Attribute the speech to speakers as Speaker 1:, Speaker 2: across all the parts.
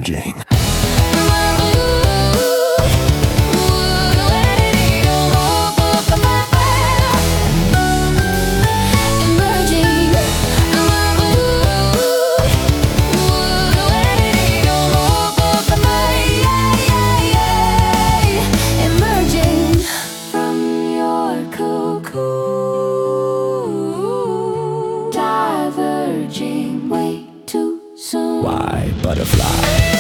Speaker 1: emerging. Why butterfly?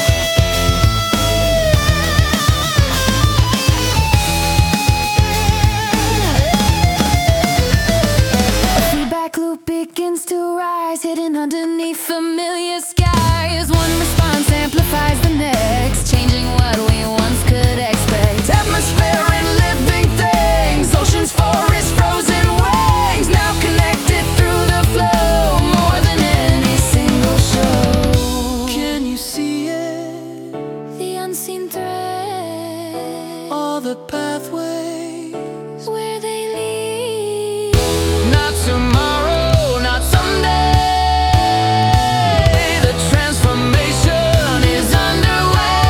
Speaker 2: Feedback loop begins to rise, hidden underneath familiar skies. One response amplifies the next, changing what we once could expect. Atmosphere and living things, oceans, forests, frozen wings, now connected through the flow, more than any single show.
Speaker 3: Can you see it?
Speaker 2: The unseen thread,
Speaker 3: All the pathways.
Speaker 2: where they lead.
Speaker 3: Not tomorrow, not someday. The transformation is underway.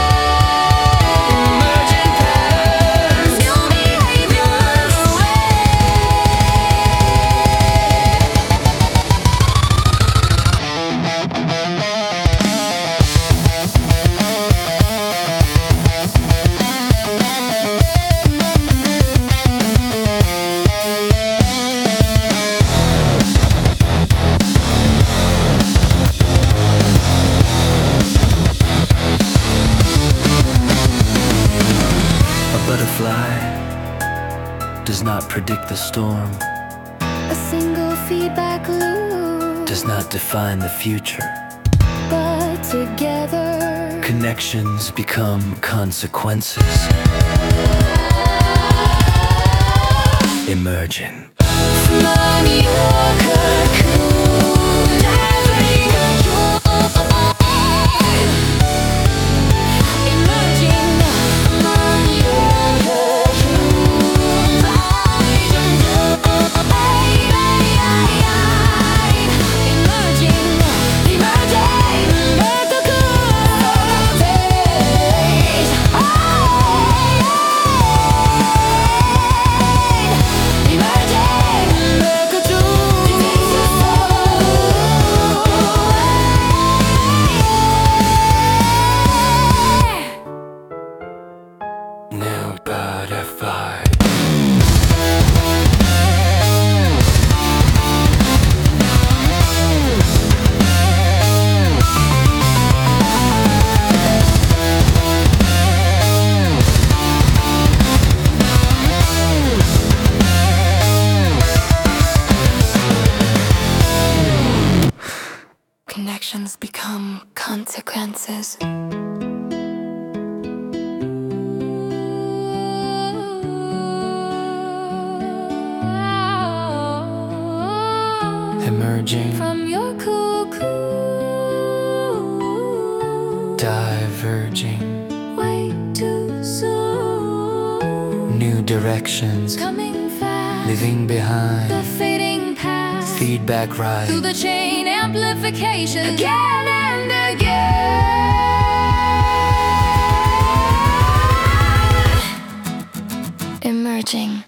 Speaker 3: Emerging patterns,
Speaker 2: New behaviors.
Speaker 1: A butterfly does not predict the storm,
Speaker 2: A single feedback loop,
Speaker 1: does not define the future.
Speaker 2: but together
Speaker 1: Connections become consequences. Emerging.
Speaker 2: from your cocoon, diving emerging from your cocoon, emerging, the cocoon phase.
Speaker 1: New butterfly.
Speaker 2: Connections become consequences.
Speaker 1: Emerging.
Speaker 2: From your cocoon,
Speaker 1: Diverging.
Speaker 2: way too soon.
Speaker 1: New directions.
Speaker 2: Coming fast,
Speaker 1: Leaving behind.
Speaker 2: the fading past.
Speaker 1: Feedback
Speaker 2: Through
Speaker 1: right.
Speaker 2: the chain amplification, again and again. Emerging.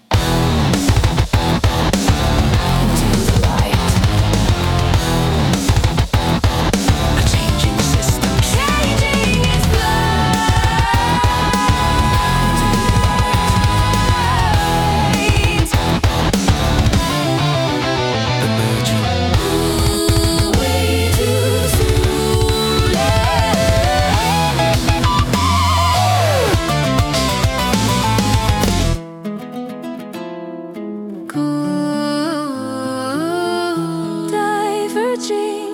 Speaker 2: Into the light. A changing system. Changing its light.
Speaker 1: Emerging.
Speaker 2: Ooh, way too soon. Cool, diverging.